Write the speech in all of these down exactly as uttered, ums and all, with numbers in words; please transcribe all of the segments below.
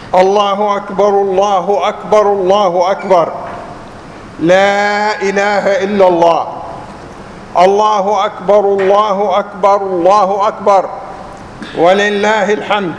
Allahu Akbar, Allahu Akbar, Allahu Akbar. La ilaha illallah. Allahu Akbar, Allahu Akbar, Allahu Akbar. Walillahi alhamd.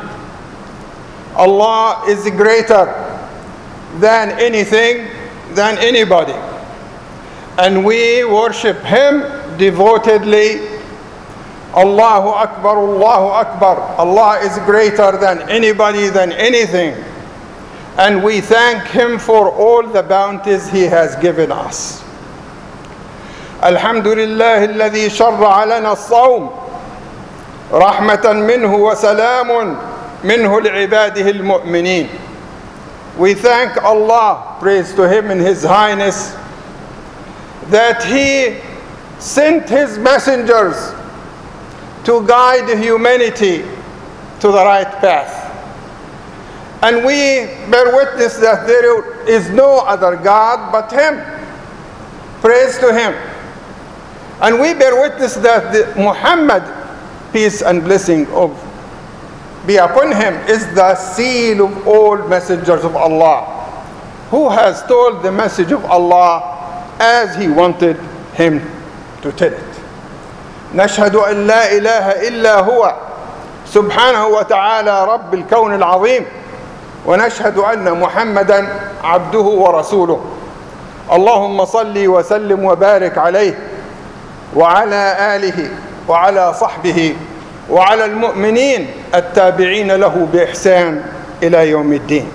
Allah is greater than anything, than anybody. And we worship Him devotedly. Allahu Akbar, Allahu Akbar. Allah is greater than anybody, than anything. And we thank Him for all the bounties He has given us. Alhamdulillah alladhi sharra'a lana as-sawm rahmatan minhu wa salamun minhu li'ibadihi al-mu'minin. We thank Allah, praise to Him in His Highness, that He sent His messengers to guide humanity to the right path. And we bear witness that there is no other God but Him. Praise to Him. And we bear witness that the Muhammad, peace and blessing of be upon him, is the seal of all messengers of Allah, who has told the message of Allah as He wanted him to tell it. نشهد أن لا إله إلا هو سبحانه وتعالى رب الكون العظيم ونشهد أن محمدا عبده ورسوله اللهم صل وسلم وبارك عليه وعلى آله وعلى صحبه وعلى المؤمنين التابعين له بإحسان إلى يوم الدين.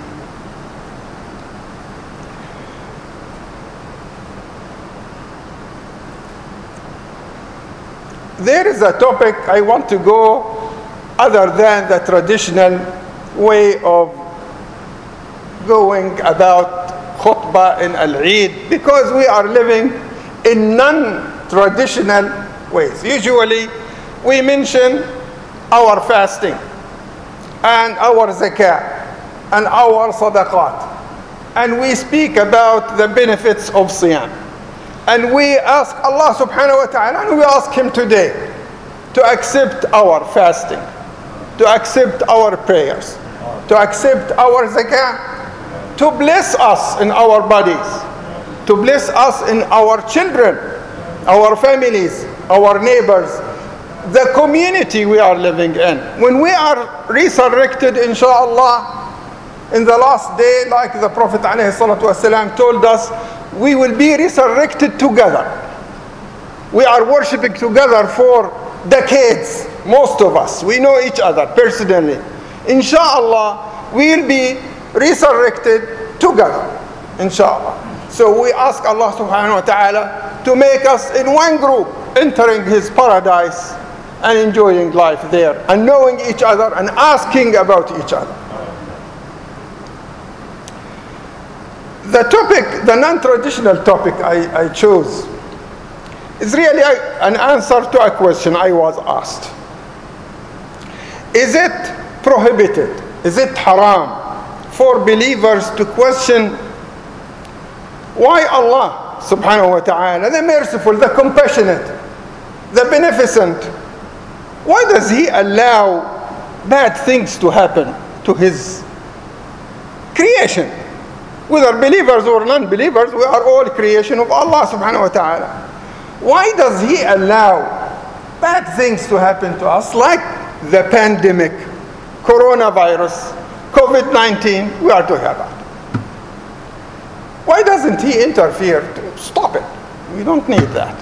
There is a topic I want to go other than the traditional way of going about khutbah in Al-Eid, because we are living in non-traditional ways. Usually we mention our fasting and our zakah and our sadaqat, and we speak about the benefits of siyam. And we ask Allah subhanahu wa ta'ala, and we ask Him today to accept our fasting, to accept our prayers, to accept our zakah, to bless us in our bodies, to bless us in our children, our families, our neighbors, the community we are living in. When we are resurrected, inshallah, in the last day, like the Prophet ﷺ told us, we will be resurrected together. We are worshiping together for decades, most of us. We know each other personally. Inshallah, we will be resurrected together, inshallah. So we ask Allah subhanahu wa ta'ala to make us in one group, entering His paradise and enjoying life there, and knowing each other and asking about each other. The topic, the non-traditional topic I, I chose is really a, an answer to a question I was asked. Is it prohibited, is it haram for believers to question why Allah subhanahu wa ta'ala, the merciful, the compassionate, the beneficent, why does He allow bad things to happen to His creation? Whether believers or non-believers, we are all creation of Allah subhanahu wa ta'ala. Why does He allow bad things to happen to us, like the pandemic, coronavirus, covid nineteen we are talking about? Why doesn't He interfere to stop it? We don't need that.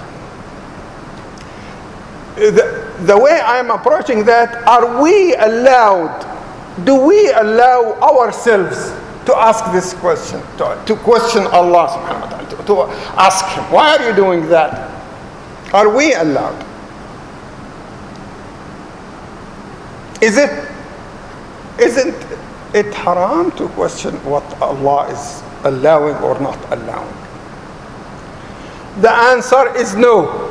The, the way I'm approaching that, are we allowed, do we allow ourselves to ask this question, to, to question Allah subhanahu wa ta'ala, to, to ask Him, why are you doing that? Are we allowed? Is it, isn't it haram to question what Allah is allowing or not allowing? The answer is no.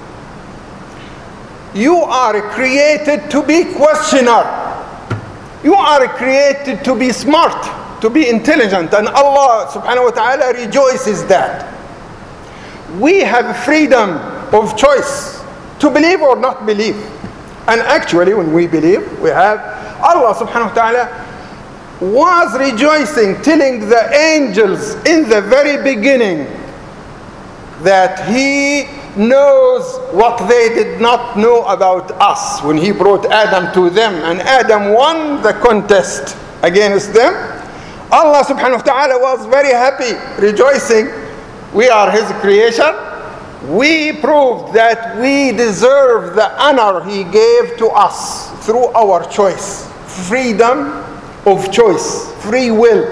You are created to be questioner. You are created to be smart, to be intelligent, and Allah subhanahu wa ta'ala rejoices that. We have freedom of choice to believe or not believe. And actually, when we believe, we have Allah subhanahu wa ta'ala was rejoicing, telling the angels in the very beginning that he knows what they did not know about us when he brought Adam to them, and Adam won the contest against them. Allah subhanahu wa ta'ala was very happy, rejoicing. We are his creation. We proved that we deserve the honor he gave to us through our choice, freedom of choice, free will.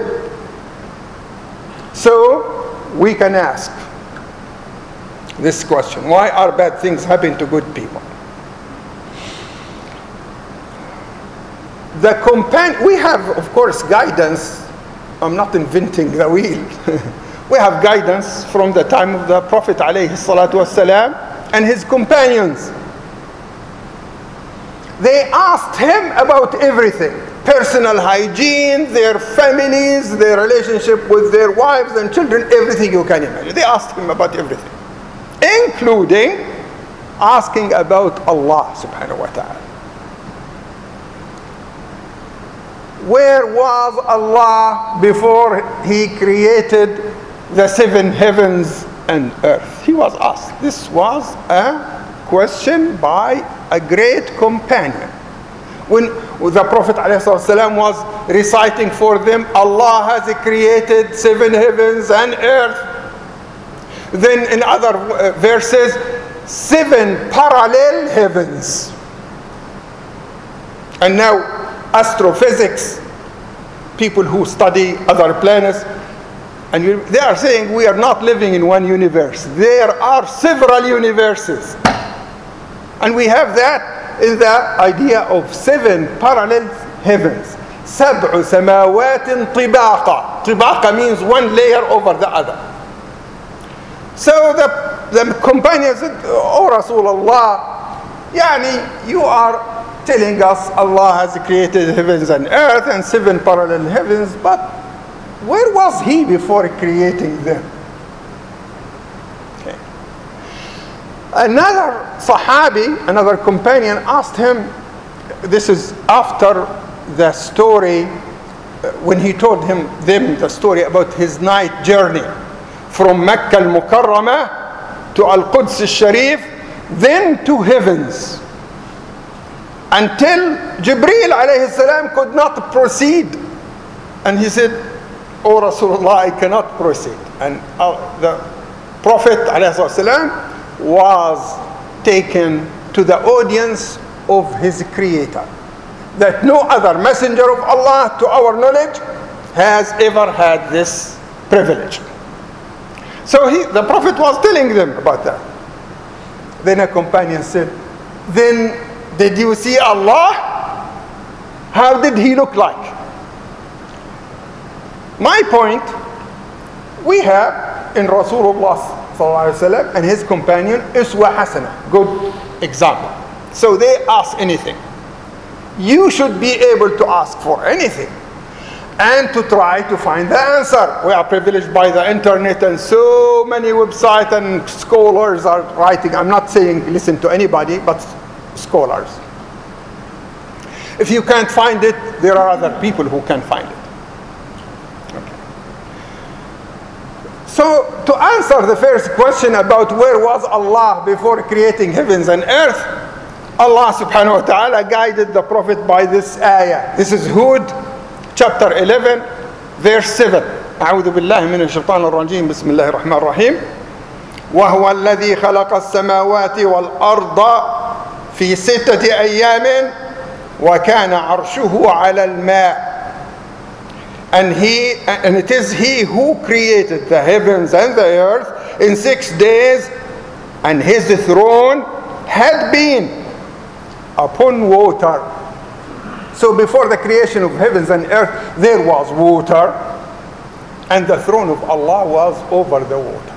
So we can ask this question: why are bad things happening to good people? The compan- we have, of course, guidance. I'm not inventing the wheel. We have guidance from the time of the Prophet alayhi salatu wasalam and his companions. They asked him about everything: personal hygiene, their families, their relationship with their wives and children, everything you can imagine. They asked him about everything, including asking about Allah subhanahu wa ta'ala. Where was Allah before he created the seven heavens and earth? He was asked. This was a question by a great companion. When the Prophet ﷺ was reciting for them, Allah has created seven heavens and earth. Then in other verses, seven parallel heavens. And now astrophysics, people who study other planets, and you, they are saying we are not living in one universe. There are several universes. And we have that in the idea of seven parallel heavens. سبع سماوات طباقا. طباقا means one layer over the other. So the, the companion said, "Oh Rasulullah, yani you are telling us Allah has created heavens and earth and seven parallel heavens, but where was he before creating them?" Okay. Another Sahabi, another companion, asked him, this is after the story, when he told him them the story about his night journey from Mecca al-Mukarramah to Al-Quds al-Sharif, then to heavens, until Jibreel alayhi salam could not proceed. And he said, "Oh Rasulullah, I cannot proceed." And uh, the Prophet alayhi salam was taken to the audience of his creator, that no other messenger of Allah to our knowledge has ever had this privilege. So he, the Prophet was telling them about that. Then a companion said, "Then did you see Allah? How did he look like?" My point, we have in Rasulullah sallallahu alaihi wasallam and his companion Uswa Hasana, good example. So they ask anything. You should be able to ask for anything and to try to find the answer. We are privileged by the internet, and so many websites and scholars are writing. I'm not saying listen to anybody, but scholars. If you can't find it, there are other people who can find it. Okay. So to answer the first question about where was Allah before creating heavens and earth, Allah subhanahu wa ta'ala guided the Prophet by this ayah. This is Hud chapter eleven verse seven. أعوذ بالله من الشيطان الرجيم بسم الله الرحمن الرحيم وهو الذي خلق السماوات والأرض في ستة أيام وكان عرشه على الماء. And he, and it is he who created the heavens and the earth in six days, and his throne had been upon water. So before the creation of heavens and earth, there was water, and the throne of Allah was over the water.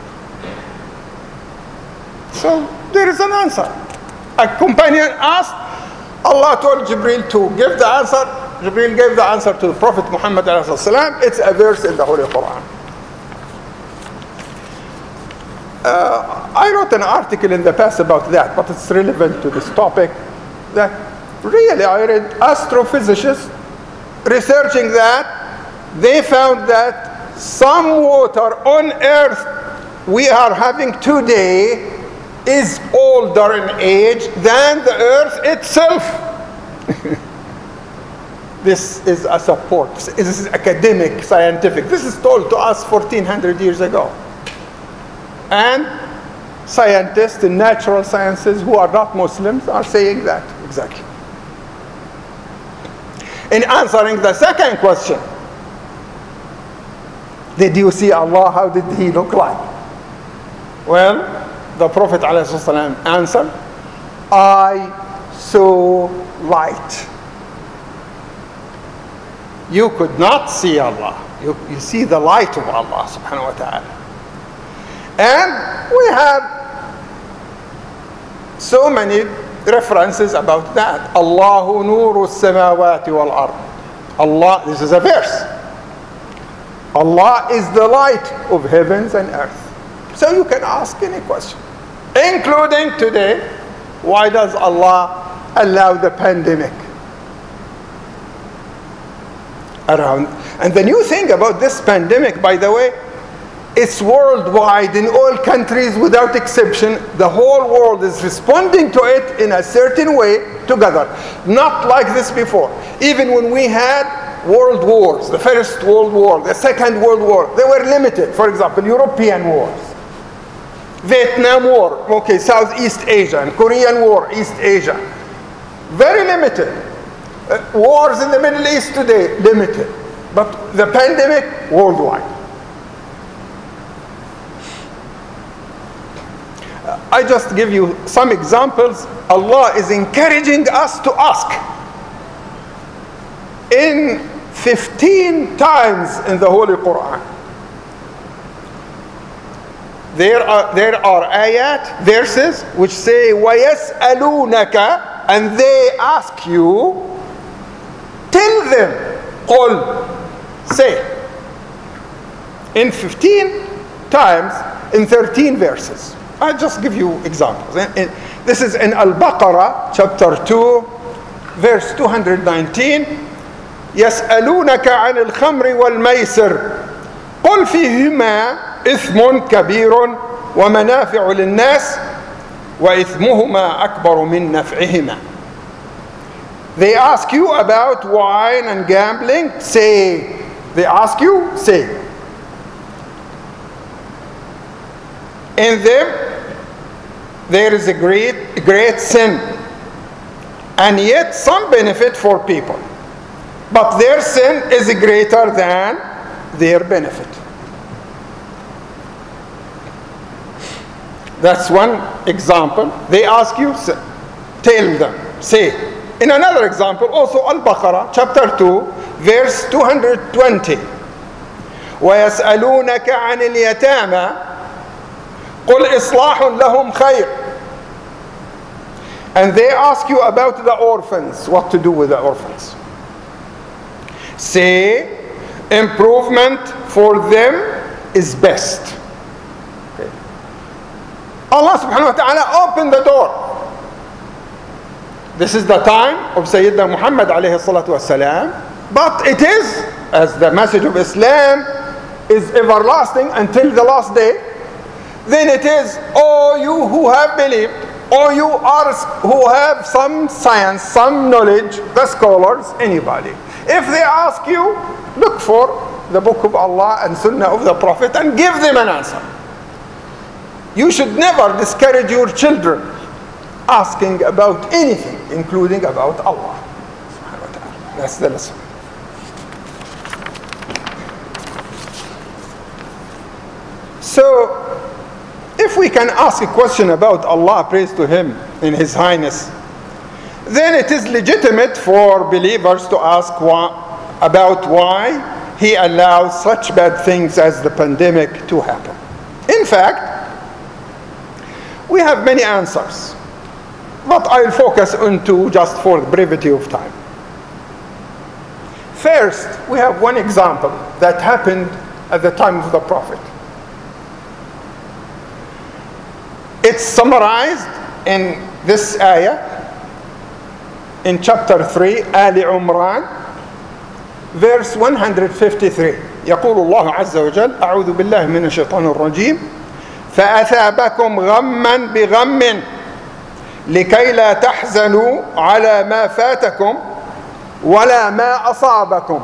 So there is an answer. A companion asked, Allah told Jibreel to give the answer. Jibreel gave the answer to the Prophet Muhammad alayhi salam. It's a verse in the Holy Quran. Uh, I wrote an article in the past about that, but it's relevant to this topic. That really I read astrophysicists researching that they found that some water on earth we are having today is older in age than the earth itself. This is a support. This is academic, scientific. This is told to us fourteen hundred years ago. And scientists in natural sciences who are not Muslims are saying that exactly. In answering the second question, did you see Allah? How did he look like? Well, the Prophet ﷺ answered, I saw light. You could not see Allah. You, you see the light of Allah subhanahu wa ta'ala. And we have so many references about that. Allahu nuru samawati wal ard. Allah, this is a verse. Allah is the light of heavens and earth. So you can ask any question, including today, why does Allah allow the pandemic around? And the new thing about this pandemic, by the way, it's worldwide in all countries without exception. The whole world is responding to it in a certain way together. Not like this before. Even when we had world wars, the First World War, the Second World War, they were limited. For example, European wars, Vietnam War, okay, Southeast Asia, and Korean War, East Asia. Very limited. Uh, wars in the Middle East today, limited. But the pandemic, worldwide. Uh, I just give you some examples. Allah is encouraging us to ask. In fifteen times in the Holy Quran, There are, there are ayat, verses, which say, وَيَسْأَلُونَكَ, and they ask you, tell them, قُل, say. In fifteen times, in thirteen verses. I'll just give you examples. This is in Al-Baqarah, chapter two, verse two hundred nineteen. يَسْأَلُونَكَ عَنِ الْخَمْرِ وَالْمَيْسِرِ قُلْ فِيهِمَا إثم كبير ومنافع للناس وإثمهما أكبر من نفعهما. They ask you about wine and gambling, say. They ask you, say. In them there is a great, great sin, and yet some benefit for people, but their sin is greater than their benefit. That's one example. They ask you, say, tell them, say. In another example, also Al-Baqarah, chapter two, verse two hundred twenty. وَيَسْأَلُونَكَ عَنِ الْيَتَامَى قُلْ إِصْلَاحٌ لَهُمْ خَيْرٌ. And they ask you about the orphans, what to do with the orphans. Say, improvement for them is best. Allah subhanahu wa ta'ala opened the door. This is the time of Sayyidina Muhammad alayhi salatu wasalam, but it is, as the message of Islam is everlasting until the last day, then it is, oh you who have believed, or you are who have some science, some knowledge, the scholars, anybody. If they ask you, look for the book of Allah and Sunnah of the Prophet and give them an answer. You should never discourage your children asking about anything, including about Allah. That's the lesson. So, if we can ask a question about Allah, praise to Him in His Highness, then it is legitimate for believers to ask why, about why He allows such bad things as the pandemic to happen. In fact, we have many answers, but I'll focus on two just for the brevity of time. First, we have one example that happened at the time of the Prophet. It's summarized in this ayah in chapter three, Ali Imran, verse one hundred fifty-three. يقول الله عز وجل أعوذ بالله من الشيطان الرجيم فأثابكم غما بغم لكي لا تحزنوا على ما فاتكم ولا ما أصابكم.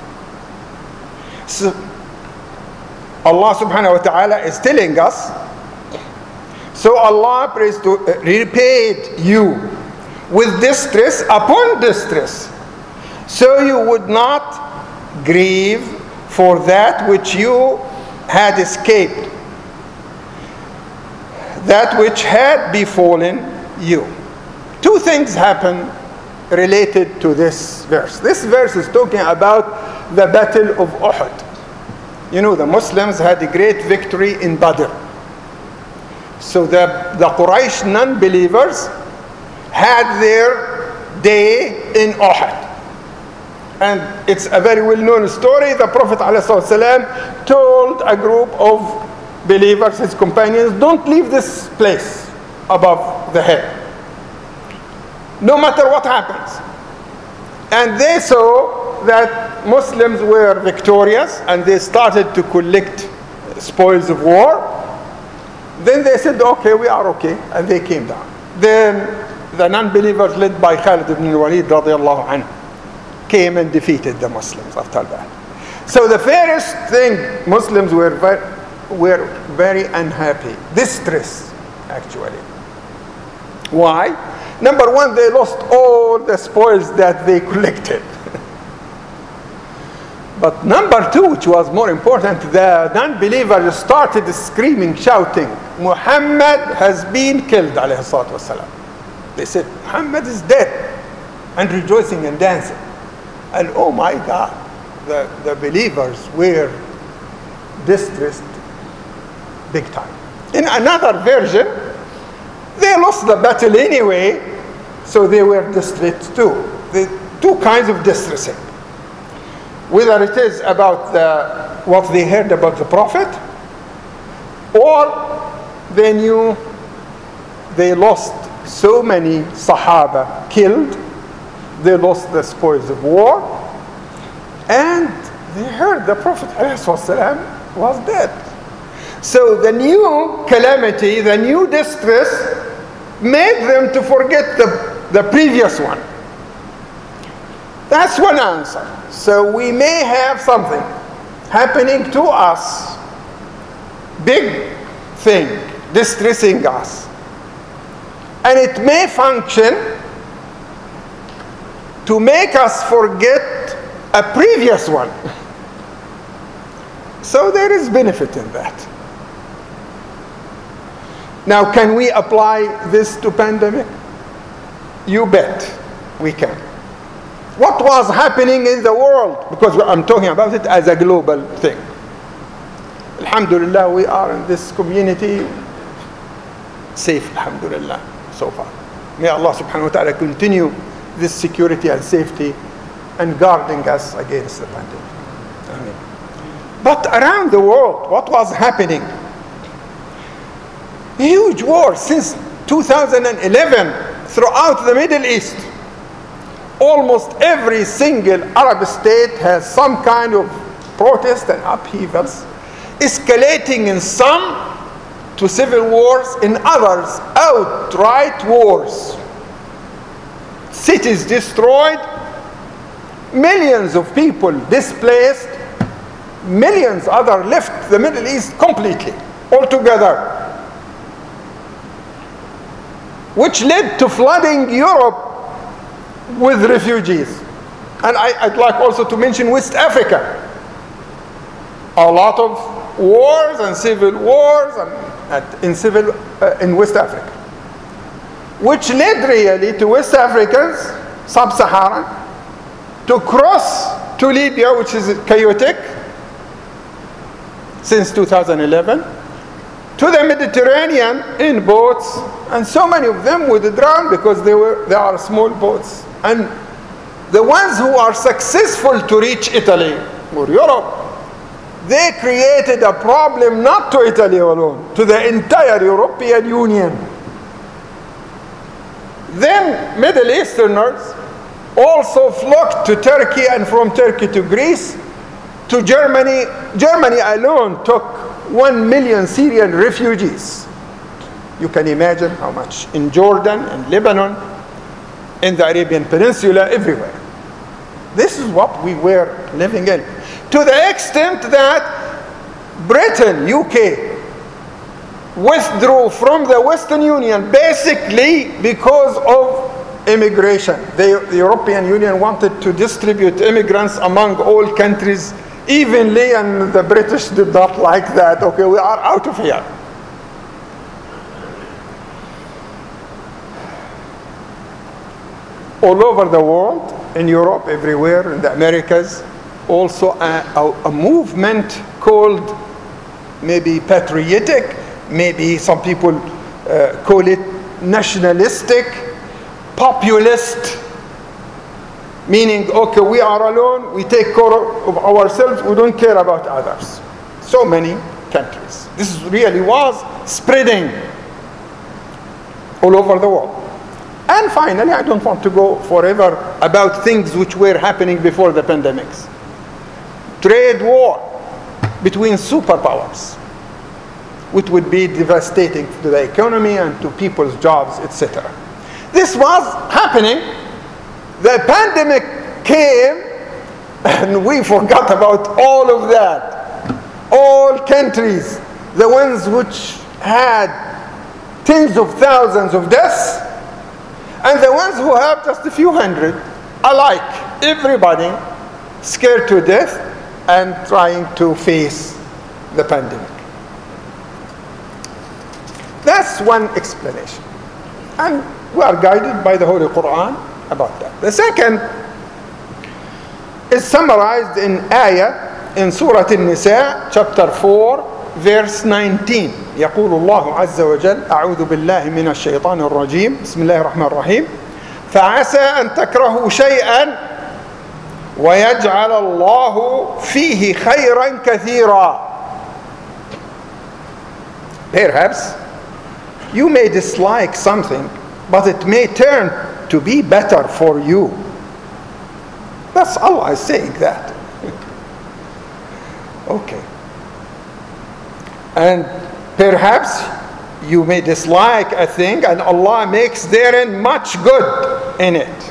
So, Allah subhanahu wa ta'ala is telling us, so Allah prays to uh, repaid you with distress upon distress, so you would not grieve for that which you had escaped, that which had befallen you. Two things happen related to this verse. This verse is talking about the battle of Uhud. You know, the Muslims had a great victory in Badr. So the, the Quraysh non-believers had their day in Uhud. And it's a very well-known story. The Prophet ﷺ told a group of believers, his companions, don't leave this place above the head, no matter what happens. And they saw that Muslims were victorious and they started to collect spoils of war. Then they said, okay, we are okay, and they came down. Then the non-believers led by Khalid ibn al-Walid radiallahu anhu came and defeated the Muslims after that. So the first thing, Muslims were very, were very unhappy, distressed actually. Why? Number one, they lost all the spoils that they collected. But number two, which was more important, the non-believers started screaming, shouting, Muhammad has been killed, alayhi salatu wasalam. They said, Muhammad is dead, and rejoicing and dancing. And oh my God, the, the believers were distressed big time. In another version, they lost the battle anyway, so they were distressed too. The two kinds of distressing. Whether it is about the, what they heard about the Prophet, or they knew they lost so many Sahaba killed, they lost the spoils of war, and they heard the Prophet ﷺ was dead. So the new calamity, the new distress, made them to forget the, the previous one. That's one answer. So we may have something happening to us, big thing, distressing us, and it may function to make us forget a previous one. So there is benefit in that. Now, can we apply this to pandemic? You bet we can. What was happening in the world, because I'm talking about it as a global thing. Alhamdulillah, we are in this community safe, alhamdulillah, so far. May Allah subhanahu wa ta'ala continue this security and safety and guarding us against the pandemic. Amen. But around the world, what was happening? Huge war since two thousand eleven throughout the Middle East. Almost every single Arab state has some kind of protest and upheavals, escalating in some to civil wars, in others outright wars. Cities destroyed, millions of people displaced, millions other left the Middle East completely, altogether, which led to flooding Europe with refugees. And I, I'd like also to mention West Africa. A lot of wars and civil wars and, and in civil uh, in West Africa, which led really to West Africans, sub-Saharan, to cross to Libya, which is chaotic since two thousand eleven, to the Mediterranean in boats, and so many of them would drown because they were they are small boats. And the ones who are successful to reach Italy or Europe, they created a problem not to Italy alone, to the entire European Union. Then Middle Easterners also flocked to Turkey, and from Turkey to Greece, to Germany. Germany alone took one million Syrian refugees. You can imagine how much in Jordan and Lebanon, in the Arabian Peninsula, everywhere. This is what we were living in. To the extent that Britain, U K, withdrew from the Western Union basically because of immigration. The, the European Union wanted to distribute immigrants among all countries evenly, and the British did not like that. Okay, we are out of here. All over the world, in Europe, everywhere, in the Americas, also a, a, a movement called maybe patriotic, maybe some people uh, call it nationalistic, populist, meaning, okay, we are alone, we take care of ourselves, we don't care about others. So many countries. This really was spreading all over the world. And finally, I don't want to go forever about things which were happening before the pandemics. Trade war between superpowers, which would be devastating to the economy and to people's jobs, et cetera. This was happening. The pandemic came, and we forgot about all of that. All countries, the ones which had tens of thousands of deaths, and the ones who have just a few hundred, alike, everybody scared to death and trying to face the pandemic. That's one explanation. And we are guided by the Holy Quran about that. The second is summarized in ayah in Surah An-Nisa, chapter four, verse nineteen. يقول الله عز وجل أعوذ بالله من الشيطان الرجيم بسم الله الرحمن الرحيم فعسى أن تكرهوا شيئا ويجعل الله فيه خيرا كثيرا. Perhaps you may dislike something, but it may turn to be better for you. That's Allah is saying that. Okay. And perhaps you may dislike a thing, and Allah makes therein much good in it.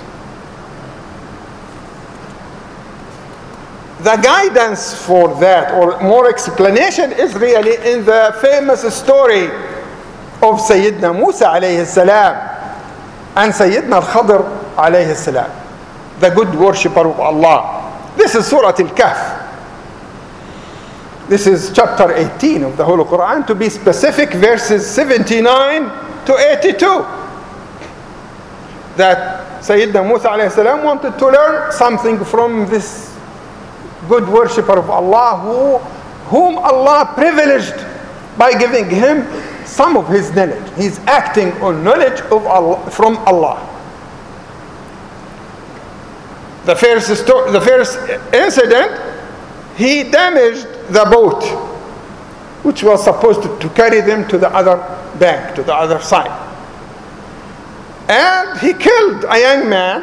The guidance for that, or more explanation, is really in the famous story of Sayyidina Musa alayhi salam and Sayyidina al-Khadr alayhi salam, the good worshipper of Allah. This is Surah Al-Kahf. This is chapter eighteen of the Holy Quran, to be specific, verses seventy-nine to eighty-two. That Sayyidina Musa alayhi salam wanted to learn something from this good worshipper of Allah, who, whom Allah privileged by giving him some of his knowledge. He's acting on knowledge of Allah, from Allah. The first, sto- the first incident, he damaged the boat, which was supposed to, to carry them to the other bank, to the other side. And he killed a young man,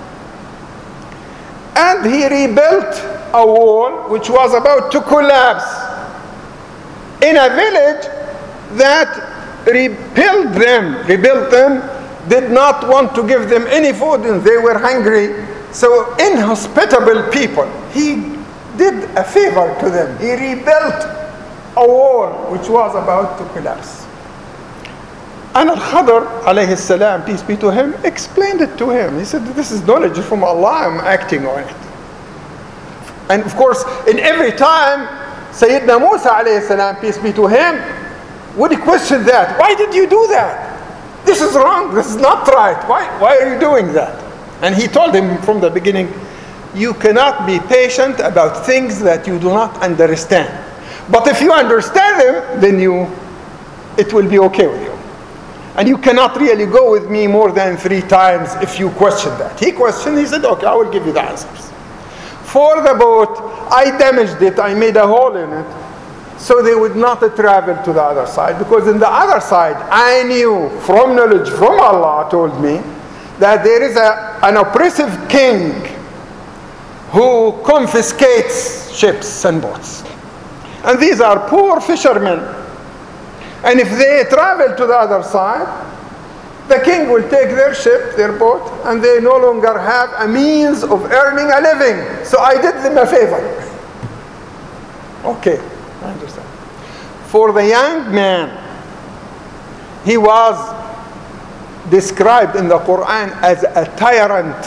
and he rebuilt a wall which was about to collapse in a village that rebuilt them, rebuilt them, did not want to give them any food, and they were hungry. So inhospitable people. He did a favor to them. He rebuilt a wall which was about to collapse. And Al-Khadr alayhi salam, peace be to him, explained it to him. He said, this is knowledge from Allah, I'm acting on it. And of course, in every time, Sayyidina Musa alayhi salam, peace be to him, would question that. Why did you do that? This is wrong. This is not right. Why, why are you doing that? And he told him from the beginning, you cannot be patient about things that you do not understand. But if you understand them, then you, it will be okay with you. And you cannot really go with me more than three times if you question that. He questioned, he said, okay, I will give you the answers. For the boat, I damaged it, I made a hole in it, so they would not travel to the other side. Because in the other side, I knew from knowledge from Allah told me that there is a, an oppressive king who confiscates ships and boats. And these are poor fishermen. And if they travel to the other side, the king will take their ship, their boat, and they no longer have a means of earning a living. So I did them a favor. Okay, I understand. For the young man, he was described in the Quran as a tyrant.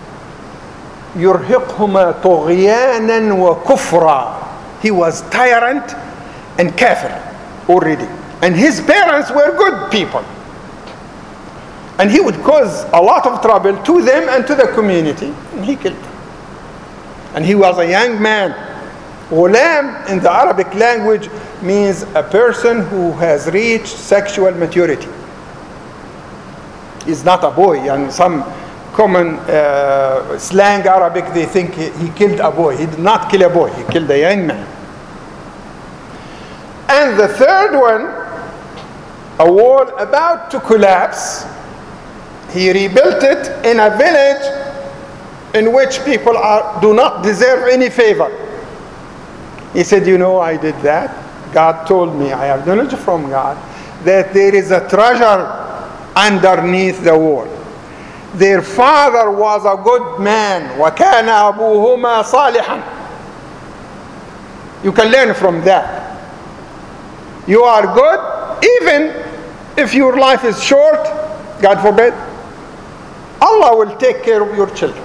يرهقهما طغيانا وكفرا. He was tyrant and kafir already. And his parents were good people. And he would cause a lot of trouble to them and to the community. And he killed them. And he was a young man. Ghulam in the Arabic language means a person who has reached sexual maturity. He's not a boy. And some common uh, slang Arabic, they think he, he killed a boy. He did not kill a boy. He killed a young man. And the third one, a wall about to collapse, he rebuilt it in a village in which people are, do not deserve any favor. He said, you know, I did that. God told me, I have knowledge from God, that there is a treasure underneath the wall. Their father was a good man. وَكَانَ أَبُوهُمَا صَالِحًا. You can learn from that. You are good, even if your life is short, God forbid, Allah will take care of your children.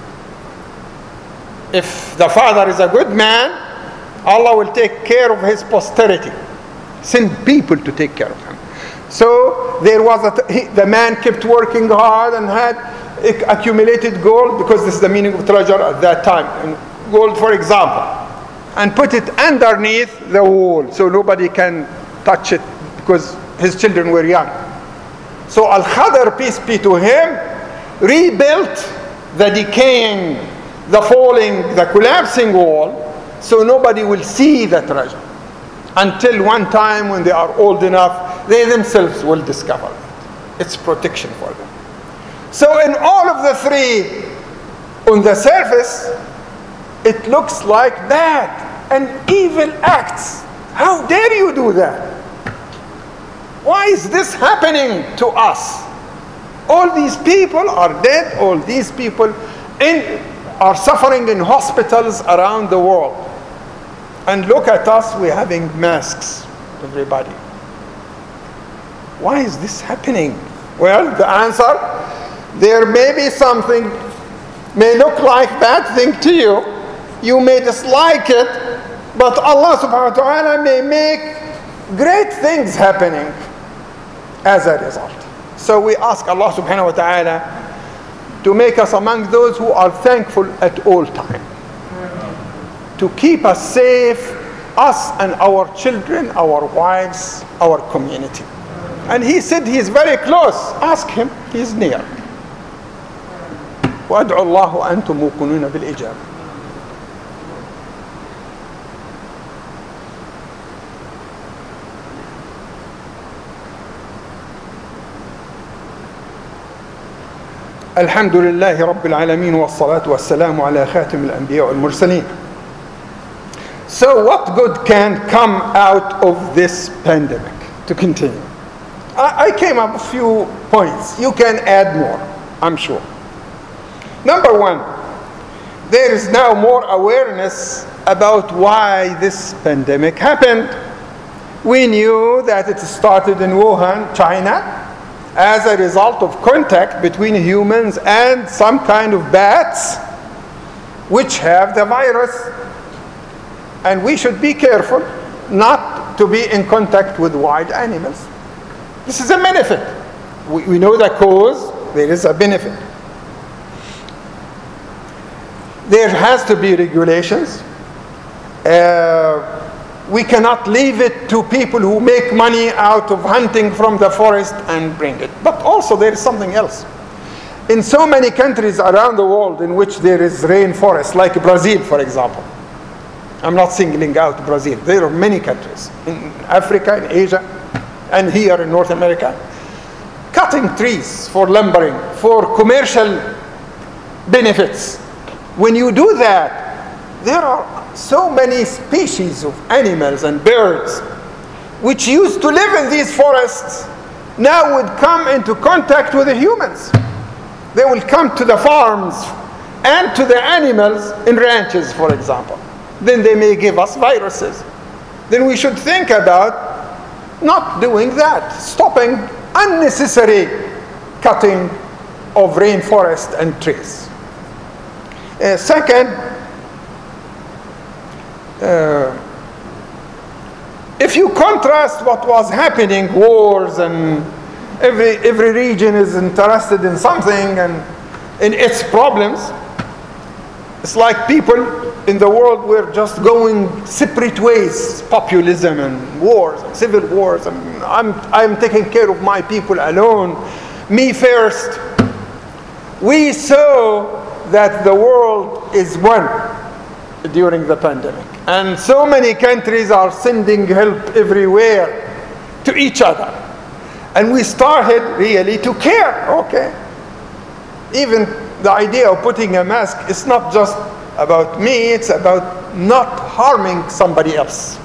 If the father is a good man, Allah will take care of his posterity. Send people to take care of him. So there was a he, the man kept working hard and had accumulated gold, because this is the meaning of treasure at that time. And gold, for example, and put it underneath the wall so nobody can touch it, because his children were young. So Al-Khadr, peace be to him, rebuilt the decaying, the falling, the collapsing wall, so nobody will see the treasure, until one time when they are old enough, they themselves will discover it. It's protection for them. So in all of the three, on the surface, it looks like bad and evil acts. How dare you do that? Why is this happening to us? All these people are dead. All these people in, are suffering in hospitals around the world. And look at us, we're having masks, everybody. Why is this happening? Well, the answer, there may be something, may look like bad thing to you. You may dislike it, but Allah subhanahu wa ta'ala may make great things happening as a result. So we ask Allah subhanahu wa ta'ala to make us among those who are thankful at all times, to keep us safe, us and our children, our wives, our community. And he said he is very close. Ask him, he is near. وَأَدْعُوا اللَّهُ وَأَنْتُمْ مُوقِنُونَ بِالْإِجَابَةِ. الحمد لله رب العالمين والصلاة والسلام على خاتم الأنبياء والمرسلين. So what good can come out of this pandemic? To continue, I, I came up with a few points. You can add more, I'm sure. Number one, there is now more awareness about why this pandemic happened. We knew that it started in Wuhan, China, as a result of contact between humans and some kind of bats which have the virus. And we should be careful not to be in contact with wild animals. This is a benefit. We, we know the cause, there is a benefit. There has to be regulations. Uh, we cannot leave it to people who make money out of hunting from the forest and bring it. But also there is something else. In so many countries around the world in which there is rainforest, like Brazil, for example. I'm not singling out Brazil. There are many countries in Africa, in Asia, and here in North America. cutting trees for lumbering, for commercial benefits. When you do that, there are so many species of animals and birds which used to live in these forests now would come into contact with the humans. They will come to the farms and to the animals in ranches, for example. Then they may give us viruses. Then we should think about not doing that, stopping unnecessary cutting of rainforest and trees. Uh, second, uh, if you contrast what was happening, wars, and every every region is interested in something and in its problems, it's like people in the world were just going separate ways, populism and wars, and civil wars, and I'm I'm taking care of my people alone, me first. We saw that the world is one during the pandemic, and so many countries are sending help everywhere to each other, and we started really to care. Okay, even the idea of putting a mask is not just about me, it's about not harming somebody else.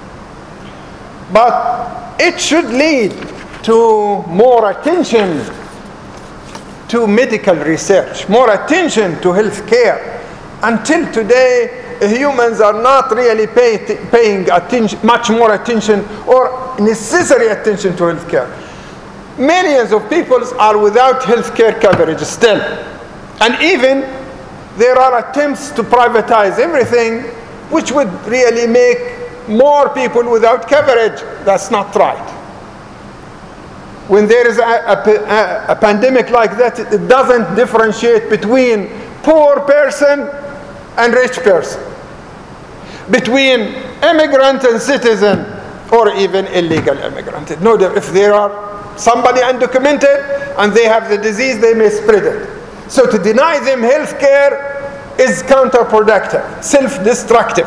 But it should lead to more attention to medical research, more attention to health care. Until today, humans are not really pay, paying attention, much more attention or necessary attention to health care. Millions of people are without health care coverage still. And even there are attempts to privatize everything, which would really make more people without coverage. That's not right. When there is a, a, a pandemic like that, it doesn't differentiate between poor person and rich person, between immigrant and citizen, or even illegal immigrant. No, if there are somebody undocumented and they have the disease, they may spread it. So to deny them health care is counterproductive, self-destructive.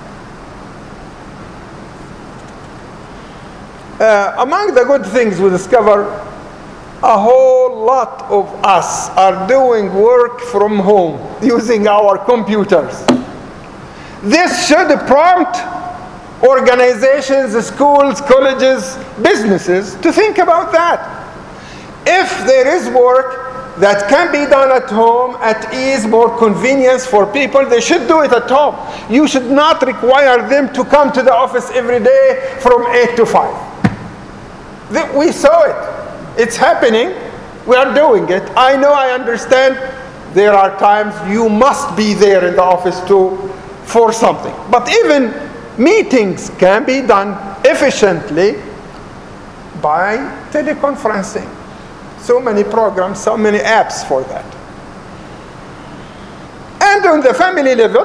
Uh, among the good things we discover, a whole lot of us are doing work from home using our computers. This should prompt organizations, schools, colleges, businesses to think about that. If there is work that can be done at home at ease, more convenience for people, they should do it at home. You should not require them to come to the office every day from eight to five. We saw it. It's happening. We are doing it. I know, I understand. There are times you must be there in the office to for something. But even meetings can be done efficiently by teleconferencing. So many programs, so many apps for that. And on the family level,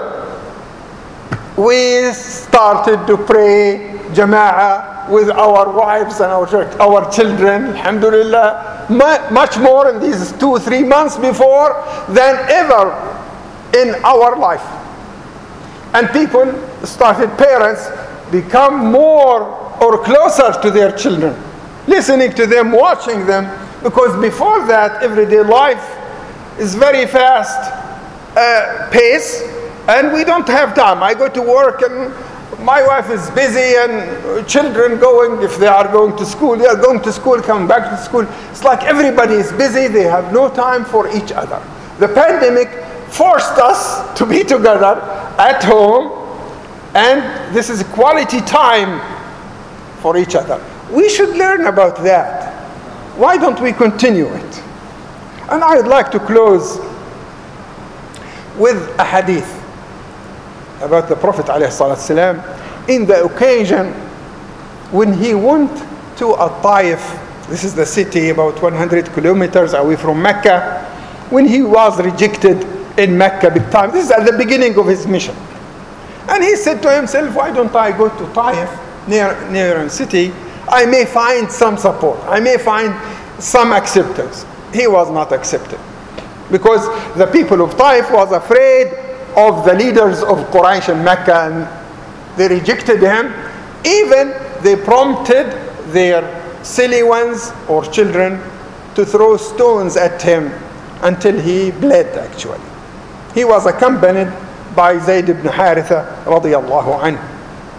we started to pray Jama'ah with our wives and our, our children, alhamdulillah, much more in these two, three months before than ever in our life. And people started, parents become more or closer to their children, listening to them, watching them, because before that, everyday life is very fast uh, pace, and we don't have time. I go to work and my wife is busy, and children going, if they are going to school, they are going to school, coming back to school. It's like everybody is busy, they have no time for each other. The pandemic forced us to be together at home, and this is quality time for each other. We should learn about that. Why don't we continue it? And I would like to close with a hadith about the Prophet ﷺ in the occasion when he went to At-Taif. This is the city about one hundred kilometers away from Mecca, when he was rejected in Mecca big time. This is at the beginning of his mission. And he said to himself, why don't I go to Taif, near, near a city? I may find some support. I may find some acceptance. He was not accepted, because the people of Taif was afraid of the leaders of Quraysh in Mecca, and they rejected him. Even they prompted their silly ones or children to throw stones at him until he bled actually. He was accompanied by Zayd ibn Haritha radiyallahu anhu.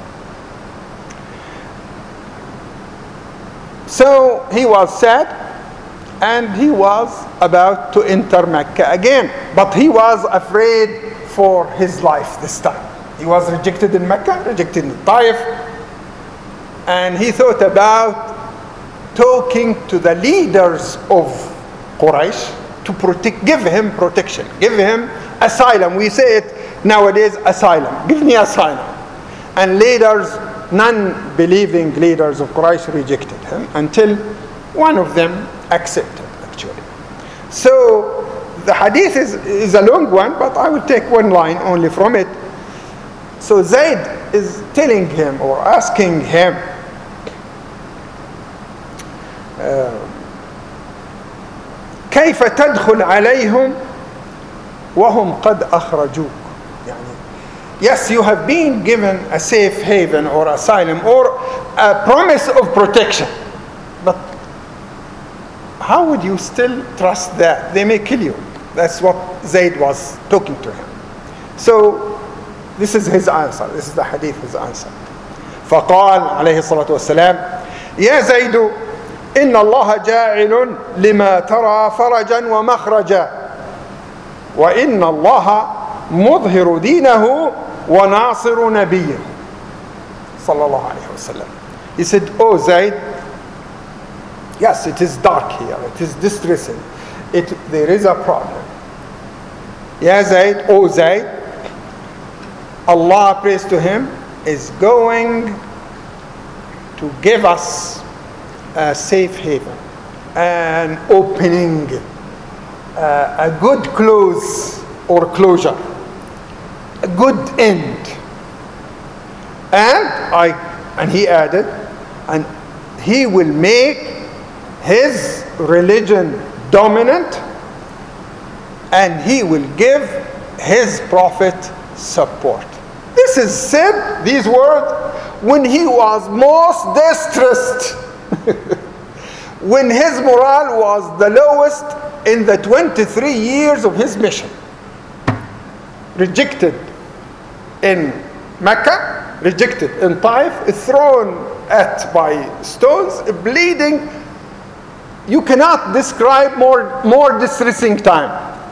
So he was sad and he was about to enter Mecca again, but he was afraid for his life this time. He was rejected in Mecca, rejected in Taif, and he thought about talking to the leaders of Quraysh to protect, give him protection, give him asylum. We say it nowadays, asylum. Give me asylum. And leaders, non-believing leaders of Quraysh rejected him until one of them accepted actually. So the hadith is, is a long one, but I will take one line only from it. So Zayd is telling him or asking him, كيف تدخل عليهم وهم قد أخرجوك. Yes, you have been given a safe haven or asylum or a promise of protection, but how would you still trust that? They may kill you. That's what Zayd was talking to him. So this is his answer. This is the hadith, his answer. فقال عليه الصلاة والسلام يا زيد إن الله جاعل لما ترى فرجا ومخرجا وإن الله مظهر دينه وناصر نبيه صلى الله عليه وسلم. He said, oh Zayd, yes, it is dark here, it is distressing, it, there is a problem. Ya Zayd, oh Zayd, Allah, praise to him, is going to give us a safe haven, an opening, uh, a good close or closure, a good end. And I and he added, and he will make his religion dominant, and he will give his prophet support. This is said, these words, when he was most distressed, when his morale was the lowest in the twenty-three years of his mission. Rejected in Mecca, rejected in Taif, thrown at by stones, bleeding. You cannot describe more, more distressing time.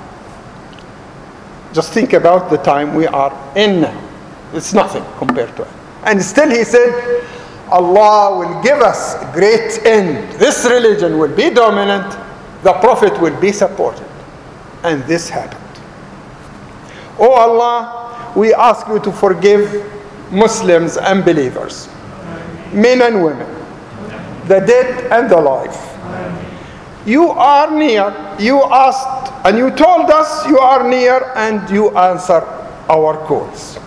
Just think about the time we are in now. It's nothing compared to it. And still he said, Allah will give us a great end. This religion will be dominant. The Prophet will be supported. And this happened. Oh Allah, we ask you to forgive Muslims and believers, men and women, the dead and the alive. You are near. You asked and you told us you are near, and you answer our calls.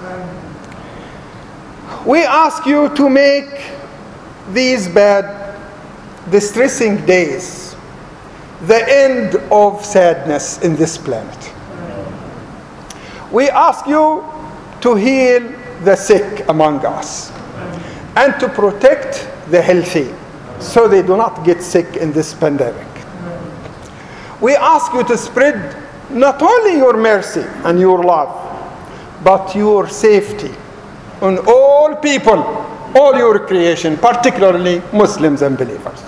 We ask you to make these bad, distressing days the end of sadness in this planet. We ask you to heal the sick among us and to protect the healthy so they do not get sick in this pandemic. We ask you to spread not only your mercy and your love, but your safety on all people, all your creation, particularly Muslims and believers.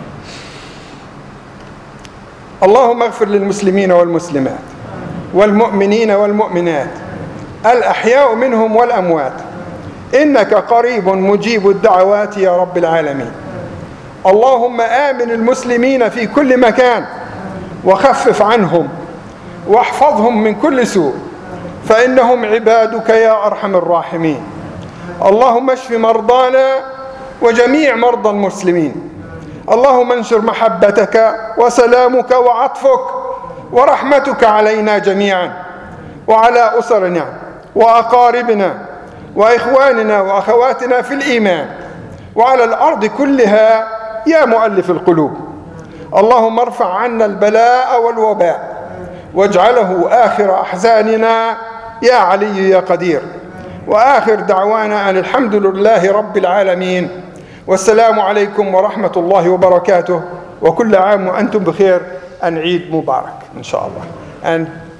اللهم اغفر للمسلمين والمسلمات والمؤمنين والمؤمنات الأحياء منهم والأموات إنك قريب مجيب الدعوات يا رب العالمين. اللهم آمن المسلمين في كل مكان وخفف عنهم واحفظهم من كل سوء فإنهم عبادك يا أرحم الراحمين. اللهم اشف مرضانا وجميع مرضى المسلمين. اللهم انشر محبتك وسلامك وعطفك ورحمتك علينا جميعا وعلى أسرنا وأقاربنا وإخواننا وأخواتنا في الإيمان وعلى الأرض كلها يا مؤلف القلوب. اللهم ارفع عنا البلاء والوباء واجعله آخر أحزاننا يا علي يا قدير. وآخر دعوانا أن الحمد لله رب العالمين والسلام عليكم ورحمة الله وبركاته وكل عام وأنتم بخير and Eid Mubarak, inshallah. And